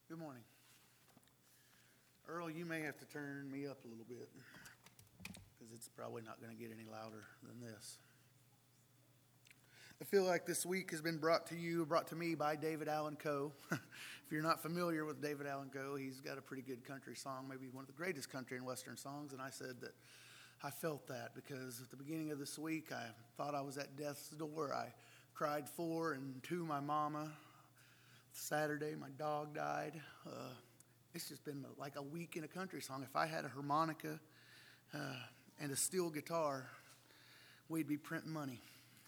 Good morning. Earl, you may have to turn me up a little bit because it's probably not going to get any louder than this. I feel like this week has been brought to me by David Allan Coe. If you're not familiar with David Allan Coe, he's got a pretty good country song, maybe one of the greatest country and western songs, and I said that I felt that because at the beginning of this week, I thought I was at death's door. I cried for and to my mama. Saturday, my dog died. It's just been like a week in a country song. If I had a harmonica and a steel guitar, we'd be printing money.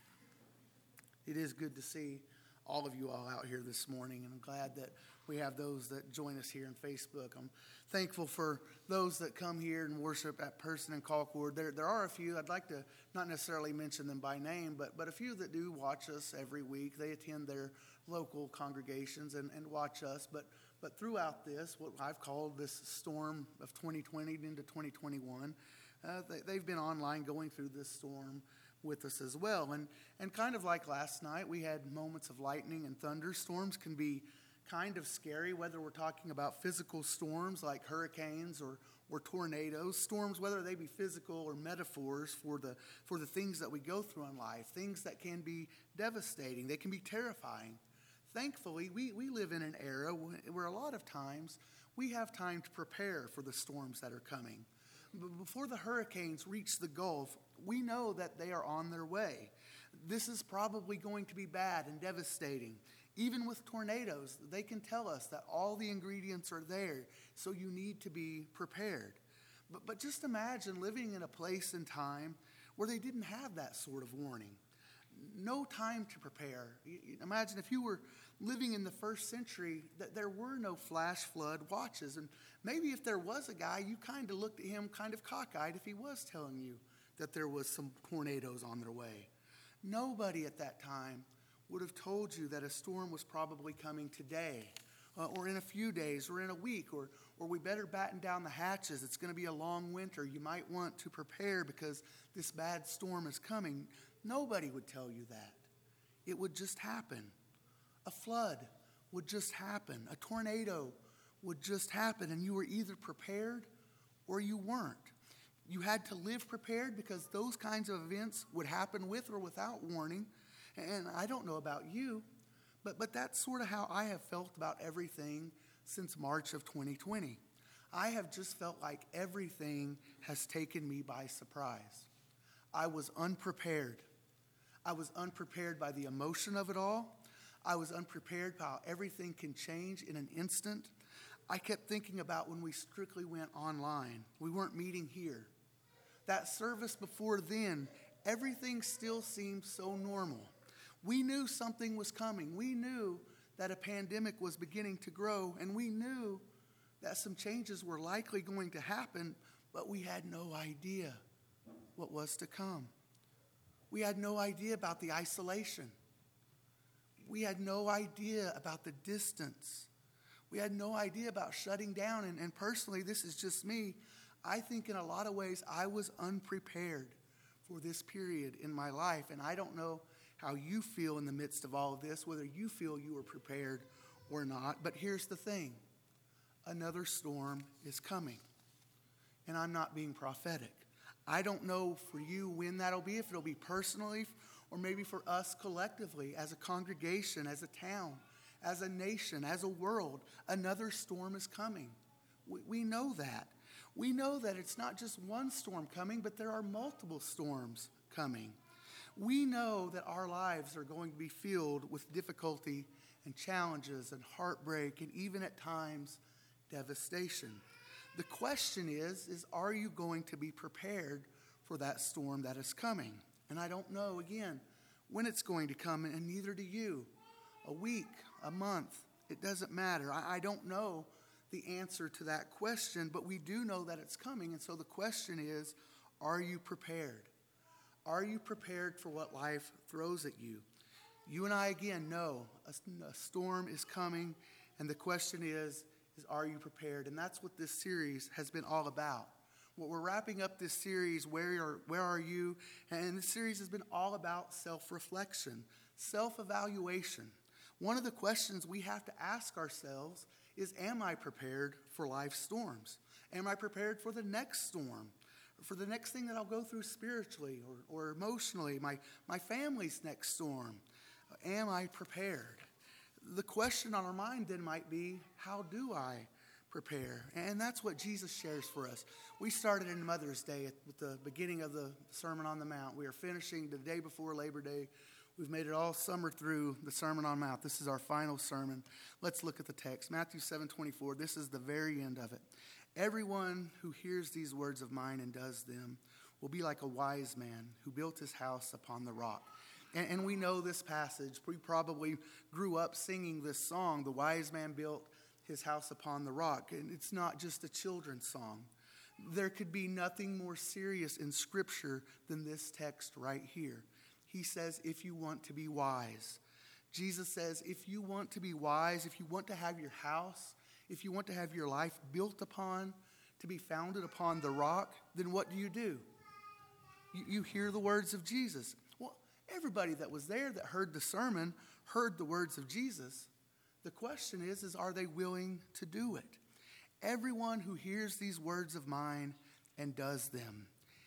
It is good to see all of you all out here this morning, and I'm glad that we have those that join us here on Facebook. I'm thankful for those that come here and worship at Person and Colcord. There are a few, I'd like to not necessarily mention them by name, but a few that do watch us every week. They attend their local congregations and watch us, but throughout this, what I've called this storm of 2020 into 2021, they've been online going through this storm with us as well. And kind of like last night, we had moments of lightning and thunderstorms can be kind of scary, whether we're talking about physical storms like hurricanes or tornadoes, storms, whether they be physical or metaphors for the things that we go through in life, things that can be devastating, they can be terrifying. Thankfully, we live in an era where a lot of times we have time to prepare for the storms that are coming. Before the hurricanes reach the Gulf, we know that they are on their way. This is probably going to be bad and devastating. Even with tornadoes, they can tell us that all the ingredients are there, so you need to be prepared. But just imagine living in a place and time where they didn't have that sort of warning. No time to prepare. Imagine if you were living in the first century, that there were no flash flood watches. And maybe if there was a guy, you kind of looked at him kind of cockeyed if he was telling you that there was some tornadoes on their way. Nobody at that time would have told you that a storm was probably coming today, or in a few days, or in a week, or we better batten down the hatches. It's going to be a long winter. You might want to prepare because this bad storm is coming. Nobody would tell you that. It would just happen. A flood would just happen. A tornado would just happen, and you were either prepared or you weren't. You had to live prepared because those kinds of events would happen with or without warning. And I don't know about you, but that's sort of how I have felt about everything since March of 2020. I have just felt like everything has taken me by surprise. I was unprepared. I was unprepared by the emotion of it all. I was unprepared by how everything can change in an instant. I kept thinking about when we strictly went online. We weren't meeting here. That service before then, everything still seemed so normal. We knew something was coming. We knew that a pandemic was beginning to grow, and we knew that some changes were likely going to happen, but we had no idea what was to come. We had no idea about the isolation. We had no idea about the distance. We had no idea about shutting down. And personally, this is just me. I think in a lot of ways I was unprepared for this period in my life. And I don't know how you feel in the midst of all of this, whether you feel you were prepared or not. But here's the thing. Another storm is coming. And I'm not being prophetic. I don't know for you when that'll be, if it'll be personally or maybe for us collectively as a congregation, as a town, as a nation, as a world. Another storm is coming. We know that. We know that it's not just one storm coming, but there are multiple storms coming. We know that our lives are going to be filled with difficulty and challenges and heartbreak and even at times devastation. The question is are you going to be prepared for that storm that is coming? And I don't know, again, when it's going to come, and neither do you. A week, a month, it doesn't matter. I don't know the answer to that question, but we do know that it's coming. And so the question is, are you prepared? Are you prepared for what life throws at you? You and I, again, know a storm is coming, and the question is are you prepared? And that's what this series has been all about. What we're wrapping up this series, Where Are You? And this series has been all about self-reflection, self-evaluation. one of the questions we have to ask ourselves is, am I prepared for life's storms? Am I prepared for the next storm? For the next thing that I'll go through spiritually or emotionally, my family's next storm? Am I prepared? The question on our mind then might be, how do I prepare? And that's what Jesus shares for us. We started in Mother's Day at the beginning of the Sermon on the Mount. We are finishing the day before Labor Day. We've made it all summer through the Sermon on the Mount. This is our final sermon. Let's look at the text. Matthew 7:24. This is the very end of it. Everyone who hears these words of mine and does them will be like a wise man who built his house upon the rock. And we know this passage. We probably grew up singing this song, The Wise Man Built His House Upon the Rock. And it's not just a children's song. There could be nothing more serious in Scripture than this text right here. He says, if you want to be wise. Jesus says, if you want to be wise, if you want to have your house, if you want to have your life built upon, to be founded upon the rock, then what do? You hear the words of Jesus. Well, everybody that was there that heard the sermon heard the words of Jesus. The question is are they willing to do it? Everyone who hears these words of mine and does them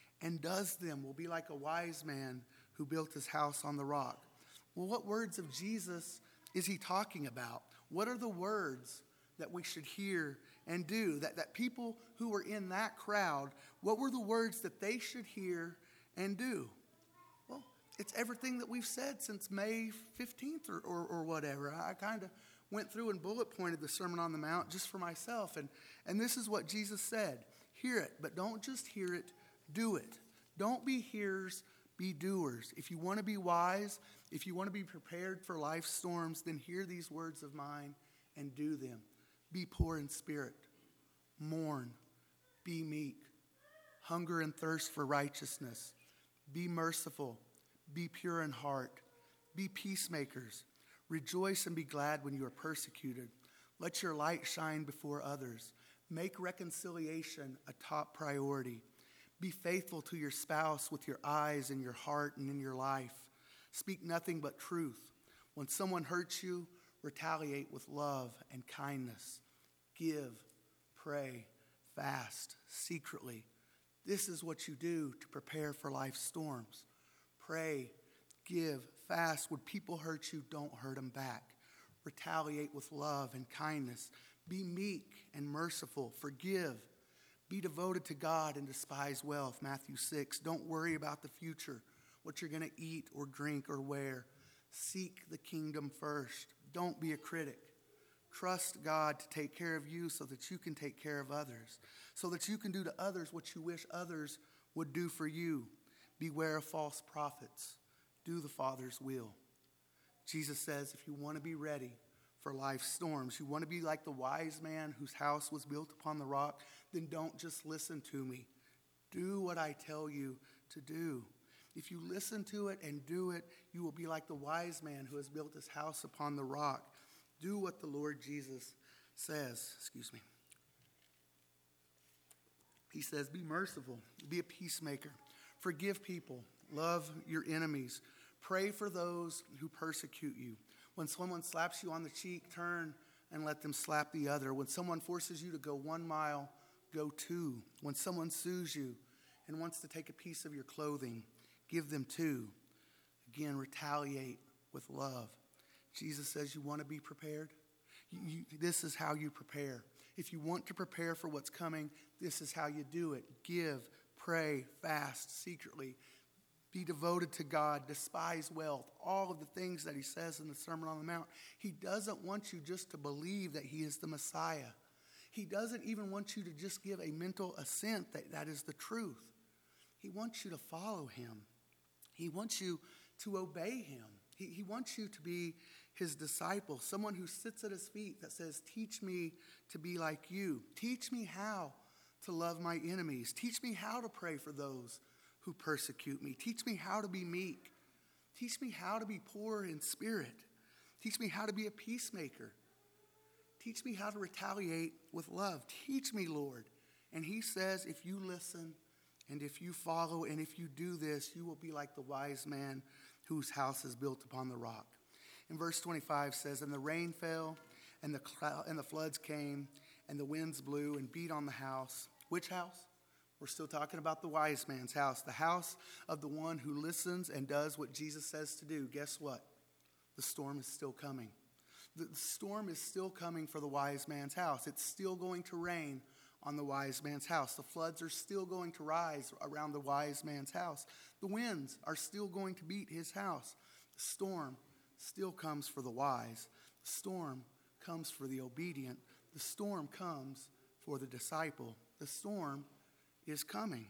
will be like a wise man who built his house on the rock. Well, what words of Jesus is he talking about? What are the words that we should hear and do? That people who were in that crowd, what were the words that they should hear and do? Well, it's everything that we've said since May 15th or whatever. I kind of went through and bullet pointed the Sermon on the Mount just for myself. And this is what Jesus said. Hear it, but don't just hear it, do it. Don't be hearers, be doers. If you want to be wise, if you want to be prepared for life's storms, then hear these words of mine and do them. Be poor in spirit, mourn, be meek, hunger and thirst for righteousness, be merciful, be pure in heart, be peacemakers, rejoice and be glad when you are persecuted. Let your light shine before others. Make reconciliation a top priority. Be faithful to your spouse with your eyes and your heart and in your life. Speak nothing but truth. When someone hurts you, retaliate with love and kindness. Give, pray, fast, secretly. This is what you do to prepare for life's storms. Pray, give, fast. When people hurt you, don't hurt them back. Retaliate with love and kindness. Be meek and merciful. Forgive. Be devoted to God and despise wealth. Matthew 6. Don't worry about the future, what you're going to eat or drink or wear. Seek the kingdom first. Don't be a critic. Trust God to take care of you so that you can take care of others, so that you can do to others what you wish others would do for you. Beware of false prophets. Do the Father's will. Jesus says if you want to be ready for life's storms, you want to be like the wise man whose house was built upon the rock, then don't just listen to me. Do what I tell you to do. If you listen to it and do it, you will be like the wise man who has built his house upon the rock. Do what the Lord Jesus says. He says, be merciful, be a peacemaker, forgive people, love your enemies, pray for those who persecute you. When someone slaps you on the cheek, turn and let them slap the other. When someone forces you to go 1 mile, go 2. When someone sues you and wants to take a piece of your clothing, give them 2. Again, retaliate with love. Jesus says you want to be prepared? This is how you prepare. If you want to prepare for what's coming, this is how you do it. Give, pray, fast, secretly. Be devoted to God, despise wealth, all of the things that he says in the Sermon on the Mount. He doesn't want you just to believe that he is the Messiah. He doesn't even want you to just give a mental assent that that is the truth. He wants you to follow him. He wants you to obey him. He wants you to be his disciple, someone who sits at his feet that says, teach me to be like you. Teach me how to love my enemies. Teach me how to pray for those who persecute me. Teach me how to be meek. Teach me how to be poor in spirit. Teach me how to be a peacemaker. Teach me how to retaliate with love. Teach me, Lord. And he says, if you listen and if you follow and if you do this, you will be like the wise man whose house is built upon the rock. in verse 25 says, "And the rain fell, and the floods came, and the winds blew and beat on the house." Which house? We're still talking about the wise man's house, the house of the one who listens and does what Jesus says to do. Guess what? The storm is still coming. The storm is still coming for the wise man's house. It's still going to rain on the wise man's house. The floods are still going to rise around the wise man's house. The winds are still going to beat his house. The storm still comes for the wise. The storm comes for the obedient. The storm comes for the disciple. The storm is coming.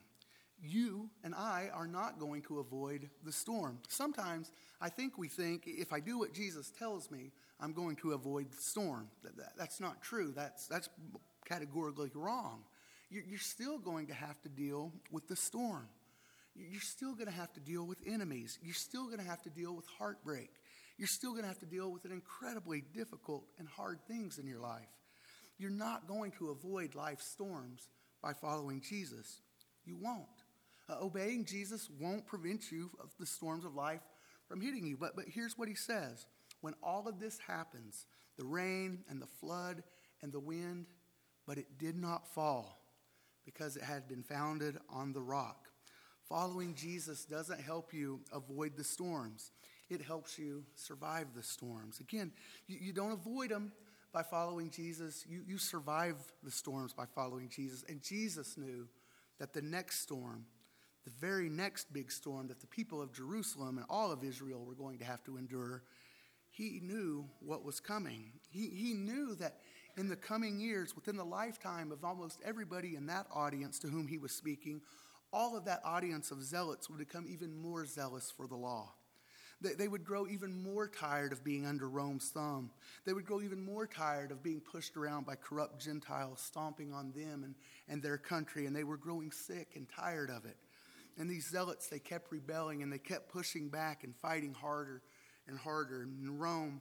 You and I are not going to avoid the storm. Sometimes I think we think if I do what Jesus tells me, I'm going to avoid the storm. That's not true. That's categorically wrong. You're still going to have to deal with the storm. You're still going to have to deal with enemies. You're still going to have to deal with heartbreak. You're still going to have to deal with incredibly difficult and hard things in your life. You're not going to avoid life's storms by following Jesus. You won't. Obeying Jesus won't prevent you of the storms of life from hitting you. But here's what he says. When all of this happens, the rain and the flood and the wind, but it did not fall because it had been founded on the rock. Following Jesus doesn't help you avoid the storms. It helps you survive the storms. Again, you don't avoid them by following Jesus. You survive the storms by following Jesus. And Jesus knew that the next storm, the very next big storm that the people of Jerusalem and all of Israel were going to have to endure, he knew what was coming. He knew that in the coming years, within the lifetime of almost everybody in that audience to whom he was speaking, all of that audience of zealots would become even more zealous for the law. They would grow even more tired of being under Rome's thumb. They would grow even more tired of being pushed around by corrupt Gentiles stomping on them and their country, and they were growing sick and tired of it. And these zealots, they kept rebelling, and they kept pushing back and fighting harder and harder. And Rome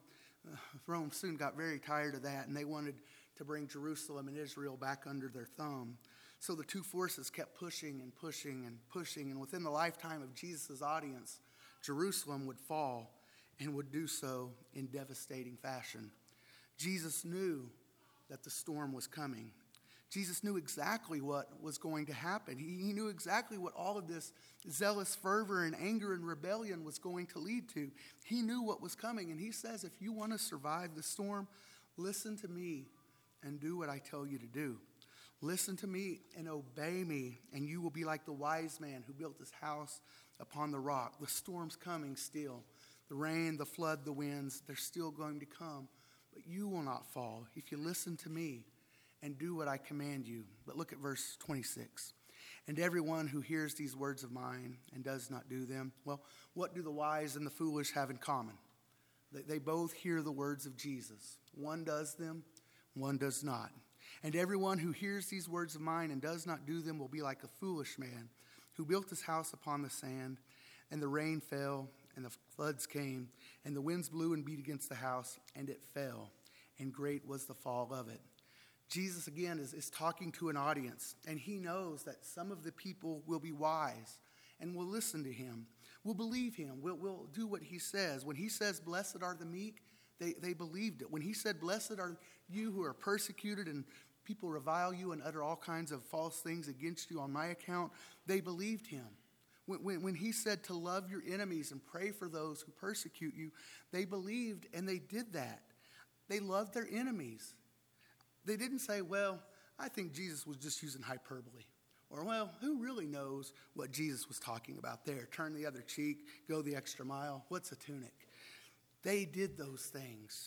soon got very tired of that, and they wanted to bring Jerusalem and Israel back under their thumb. So the two forces kept pushing and pushing and pushing, and within the lifetime of Jesus' audience, Jerusalem would fall and would do so in devastating fashion. Jesus knew that the storm was coming. Jesus knew exactly what was going to happen. He knew exactly what all of this zealous fervor and anger and rebellion was going to lead to. He knew what was coming, and he says, if you want to survive the storm, listen to me and do what I tell you to do. Listen to me and obey me, and you will be like the wise man who built his house upon the rock. The storm's coming still. The rain, the flood, the winds, they're still going to come. But you will not fall if you listen to me and do what I command you. But look at verse 26. And everyone who hears these words of mine and does not do them, well, what do the wise and the foolish have in common? They both hear the words of Jesus. One does them, one does not. And everyone who hears these words of mine and does not do them will be like a foolish man who built his house upon the sand, and the rain fell, and the floods came, and the winds blew and beat against the house, and it fell, and great was the fall of it. Jesus, again, is talking to an audience, and he knows that some of the people will be wise and will listen to him, will believe him, will do what he says. When he says, blessed are the meek, they believed it. When he said, blessed are you who are persecuted and people revile you and utter all kinds of false things against you on my account, they believed him. When he said to love your enemies and pray for those who persecute you, they believed and they did that. They loved their enemies. They didn't say, well, I think Jesus was just using hyperbole. Or, well, who really knows what Jesus was talking about there? Turn the other cheek, go the extra mile. What's a tunic? They did those things.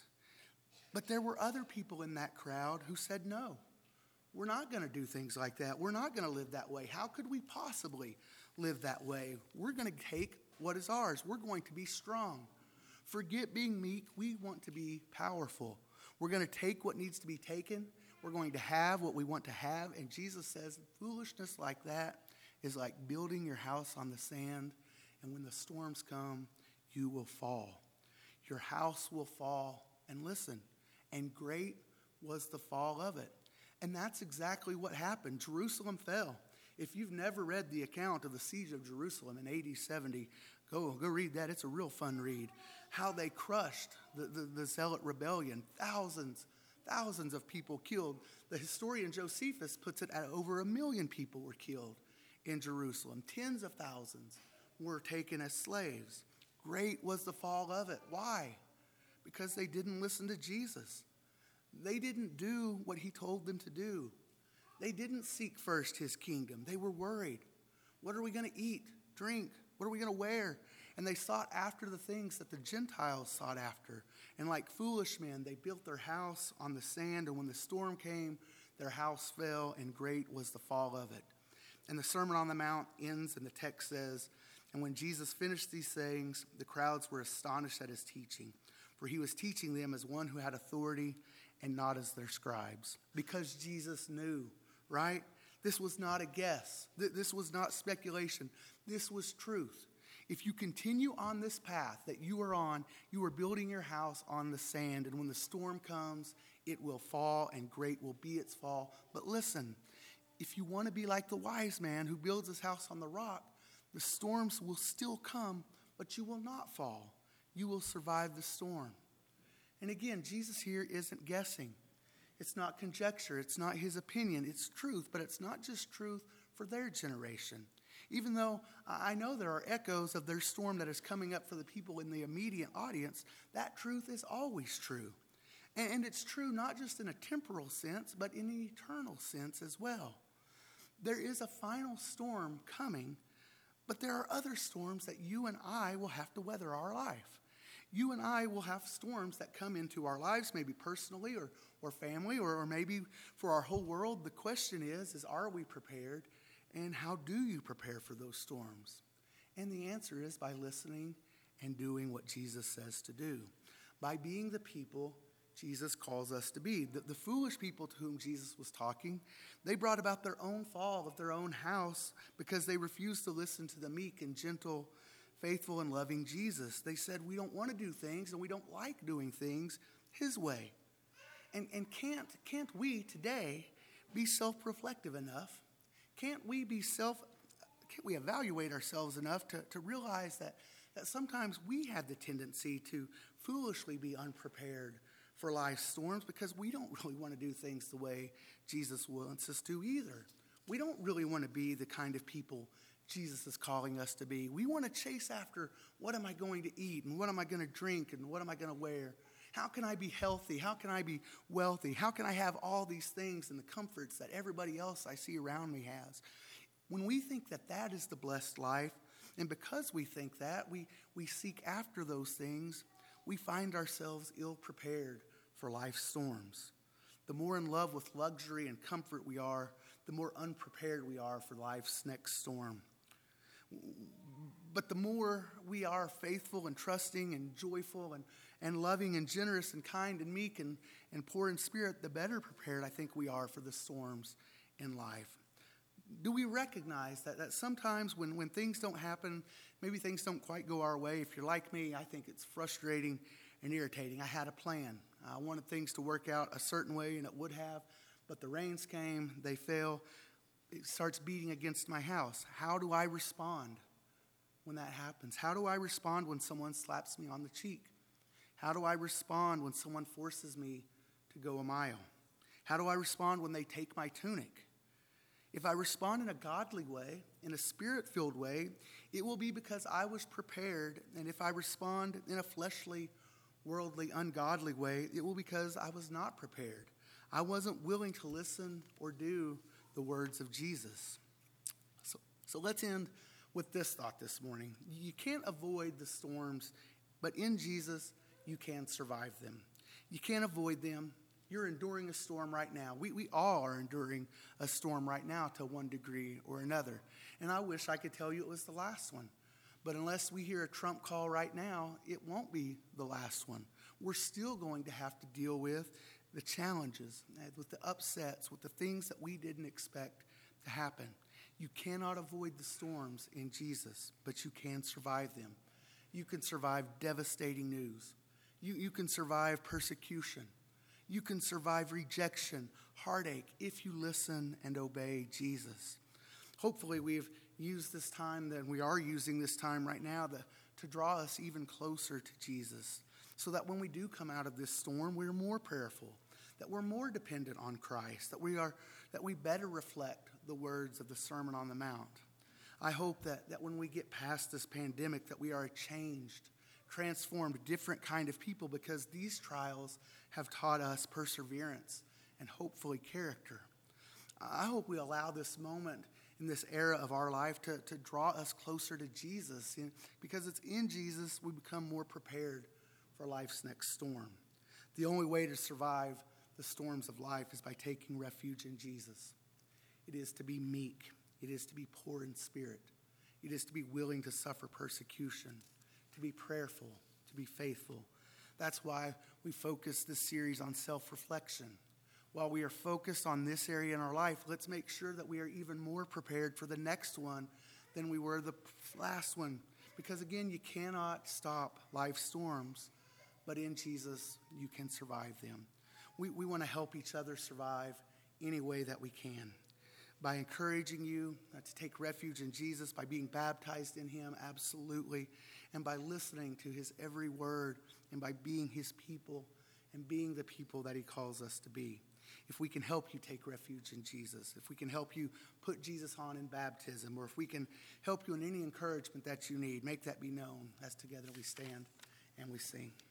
But there were other people in that crowd who said, no, we're not going to do things like that. We're not going to live that way. How could we possibly live that way? We're going to take what is ours. We're going to be strong. Forget being meek. We want to be powerful. We're going to take what needs to be taken. We're going to have what we want to have. And Jesus says foolishness like that is like building your house on the sand. And when the storms come, you will fall. Your house will fall. And listen, and great was the fall of it. And that's exactly what happened. Jerusalem fell. If you've never read the account of the siege of Jerusalem in AD 70, Go read that. It's a real fun read. How they crushed the Zealot rebellion. Thousands of people killed. The historian Josephus puts it at over 1 million people were killed in Jerusalem. Tens of thousands were taken as slaves. Great was the fall of it. Why? Because they didn't listen to Jesus. They didn't do what he told them to do. They didn't seek first his kingdom. They were worried. What are we going to eat, drink? What are we going to wear? And they sought after the things that the Gentiles sought after. And like foolish men, they built their house on the sand. And when the storm came, their house fell, and great was the fall of it. And the Sermon on the Mount ends, and the text says, and when Jesus finished these sayings, the crowds were astonished at his teaching, for he was teaching them as one who had authority and not as their scribes. Because Jesus knew, right? This was not a guess. This was not speculation. This was truth. If you continue on this path that you are on, you are building your house on the sand, and when the storm comes, it will fall, and great will be its fall. But listen, if you want to be like the wise man who builds his house on the rock, the storms will still come, but you will not fall. You will survive the storm. And again, Jesus here isn't guessing. It's not conjecture. It's not his opinion. It's truth, but it's not just truth for their generation. Even though I know there are echoes of their storm that is coming up for the people in the immediate audience, that truth is always true. And it's true not just in a temporal sense, but in an eternal sense as well. There is a final storm coming, but there are other storms that you and I will have to weather our life. You and I will have storms that come into our lives, maybe personally or family, or maybe for our whole world. The question is are we prepared? And how do you prepare for those storms? And the answer is by listening and doing what Jesus says to do. By being the people Jesus calls us to be. The foolish people to whom Jesus was talking, they brought about their own fall of their own house because they refused to listen to the meek and gentle, faithful and loving Jesus. They said, we don't want to do things and we don't like doing things his way. And can't we today be self-reflective enough? Can't we evaluate ourselves enough to realize that sometimes we have the tendency to foolishly be unprepared for life's storms because we don't really want to do things the way Jesus wants us to either. We don't really want to be the kind of people Jesus is calling us to be. We want to chase after what am I going to eat and what am I going to drink and what am I going to wear? How can I be healthy? How can I be wealthy? How can I have all these things and the comforts that everybody else I see around me has? When we think that that is the blessed life, and because we think that, we seek after those things, we find ourselves ill-prepared for life's storms. The more in love with luxury and comfort we are, the more unprepared we are for life's next storm. But the more we are faithful and trusting and joyful and loving and generous and kind and meek and poor in spirit, the better prepared I think we are for the storms in life. Do we recognize that sometimes when things don't happen, maybe things don't quite go our way? If you're like me, I think it's frustrating and irritating. I had a plan. I wanted things to work out a certain way, and it would have, but the rains came, they fell. It starts beating against my house. How do I respond when that happens? How do I respond when someone slaps me on the cheek? How do I respond when someone forces me to go a mile? How do I respond when they take my tunic? If I respond in a godly way, in a spirit-filled way, it will be because I was prepared. And if I respond in a fleshly, worldly, ungodly way, it will be because I was not prepared. I wasn't willing to listen or do the words of Jesus. So let's end with this thought this morning. You can't avoid the storms, but in Jesus, you can survive them. You can't avoid them. You're enduring a storm right now. We all are enduring a storm right now to one degree or another. And I wish I could tell you it was the last one. But unless we hear a Trump call right now, it won't be the last one. We're still going to have to deal with the challenges, with the upsets, with the things that we didn't expect to happen. You cannot avoid the storms in Jesus, but you can survive them. You can survive devastating news. You can survive persecution. You can survive rejection, heartache, if you listen and obey Jesus. Hopefully we've use this time, that we are using this time right now to draw us even closer to Jesus, so that when we do come out of this storm, we're more prayerful, that we're more dependent on Christ, that we better reflect the words of the Sermon on the Mount. I hope that when we get past this pandemic, that we are a changed, transformed, different kind of people, because these trials have taught us perseverance and hopefully character. I hope we allow this moment in this era of our life to draw us closer to Jesus, because it's in Jesus we become more prepared for life's next storm. The only way to survive the storms of life is by taking refuge in Jesus. It is to be meek. It is to be poor in spirit. It is to be willing to suffer persecution, to be prayerful, to be faithful. That's why we focus this series on self-reflection. While we are focused on this area in our life, let's make sure that we are even more prepared for the next one than we were the last one. Because again, you cannot stop life's storms, but in Jesus, you can survive them. We want to help each other survive any way that we can. By encouraging you to take refuge in Jesus, by being baptized in him, absolutely, and by listening to his every word, and by being his people and being the people that he calls us to be. If we can help you take refuge in Jesus, if we can help you put Jesus on in baptism, or if we can help you in any encouragement that you need, make that be known as together we stand and we sing.